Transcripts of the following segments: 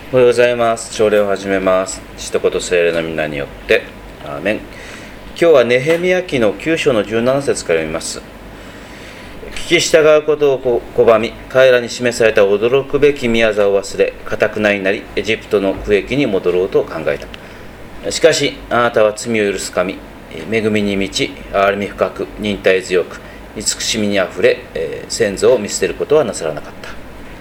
おはようございます。朝礼を始めます。父と子と聖霊の皆によって。アーメン。今日はネヘミヤ記の9章の17節から読みます。聞き従うことを拒み、彼らに示された驚くべき宮座を忘れ、堅なになり、エジプトの区域に戻ろうと考えた。しかし、あなたは罪を許す神、恵みに満ち、憐れみ深く、忍耐強く、慈しみにあふれ、先祖を見捨てることはなさらなかった。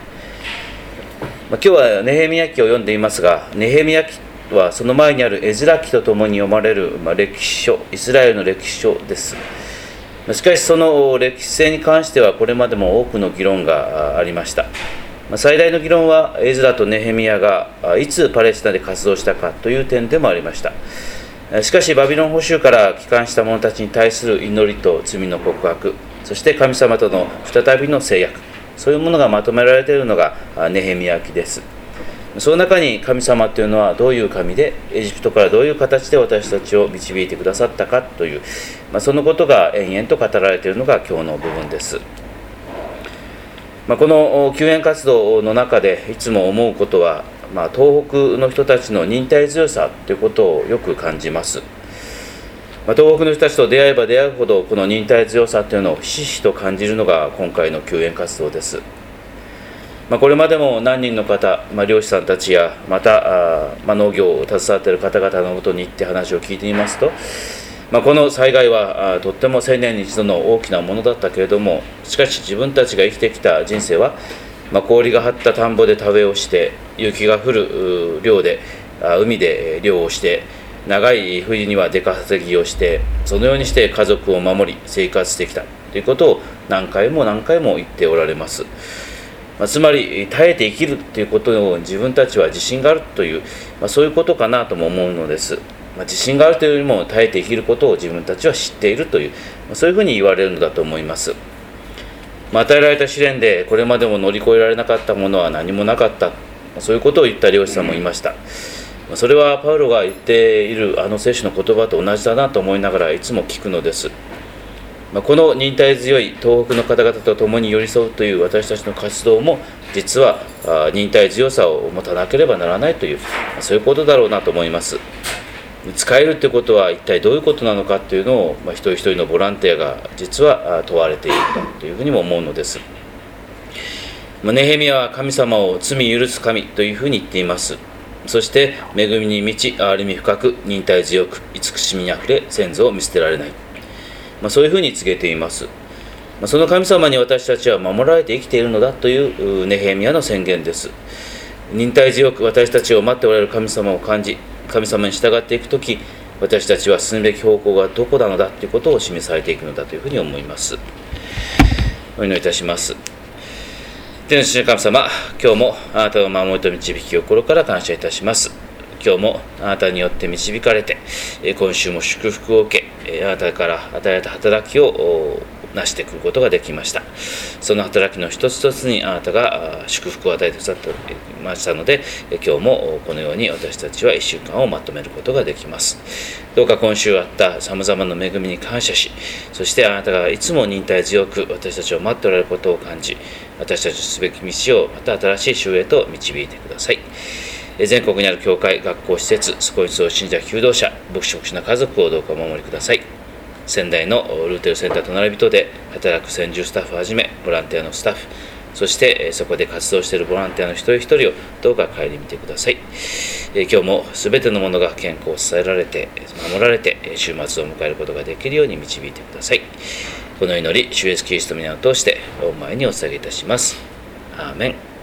今日はネヘミヤ記を読んでいますが、ネヘミヤ記はその前にあるエズラ記とともに読まれる歴史書、イスラエルの歴史書です。しかしその歴史性に関してはこれまでも多くの議論がありました。最大の議論はエズラとネヘミヤがいつパレスチナで活動したかという点でもありました。しかしバビロン捕囚から帰還した者たちに対する祈りと罪の告白、そして神様との再びの制約、そういうものがまとめられているのがネヘミヤ記です。その中に神様というのはどういう神で、エジプトからどういう形で私たちを導いてくださったかという、そのことが延々と語られているのが今日の部分です。この救援活動の中でいつも思うことは、東北の人たちの忍耐強さということをよく感じます。東北の人たちと出会えば出会うほどこの忍耐強さというのをひしひしと感じるのが今回の救援活動です。これまでも何人の方、漁師さんたちやまた農業を携わっている方々のもとに行って話を聞いていますと、この災害はとっても1000年に一度の大きなものだったけれども、しかし自分たちが生きてきた人生は、氷が張った田んぼで田植えをして、雪が降る漁で海で漁をして、長い冬には出稼ぎをして、そのようにして家族を守り生活してきたということを何回も何回も言っておられます。つまり耐えて生きるということを自分たちは自信があるという、そういうことかなとも思うのです。自信があるというよりも耐えて生きることを自分たちは知っているという、そういうふうに言われるのだと思います。与えられた試練でこれまでも乗り越えられなかったものは何もなかった、そういうことを言った漁師さんもいました。それはパウロが言っているあの聖書の言葉と同じだなと思いながらいつも聞くのです。この忍耐強い東北の方々と共に寄り添うという私たちの活動も実は忍耐強さを持たなければならないという、そういうことだろうなと思います。使えるということは一体どういうことなのかというのを、一人一人のボランティアが実は問われているというふうにも思うのです。ネヘミヤは神様を罪許す神というふうに言っています。そして恵みに満ち、憐れみ深く、忍耐強く、慈しみにあふれ、先祖を見捨てられない、そういうふうに告げています。その神様に私たちは守られて生きているのだというネヘミヤの宣言です。忍耐強く私たちを待っておられる神様を感じ、神様に従っていくとき、私たちは進むべき方向がどこなのだということを示されていくのだというふうに思います。お祈りいたします。天の父の神様、今日もあなたの守りと導きを心から感謝いたします。今日もあなたによって導かれて、今週も祝福を受け、あなたから与えられた働きを成してくることができました。その働きの一つ一つにあなたが祝福を与えてくださっていましたので、今日もこのように私たちは1週間をまとめることができます。どうか今週あったさまざまな恵みに感謝し、そしてあなたがいつも忍耐強く私たちを待っておられることを感じ、私たちのすべき道をまた新しい週へと導いてください。全国にある教会、学校、施設、そこに集う信者、求道者、牧師、牧師の家族をどうかお守りください。仙台のルーテルセンター隣人で働く専従スタッフをはじめ、ボランティアのスタッフ、そしてそこで活動しているボランティアの一人一人をどうか顧みてください。今日もすべてのものが健康を支えられて、守られて、週末を迎えることができるように導いてください。この祈り、主イエスキリストの皆を通して、御前にお捧げいたします。アーメン。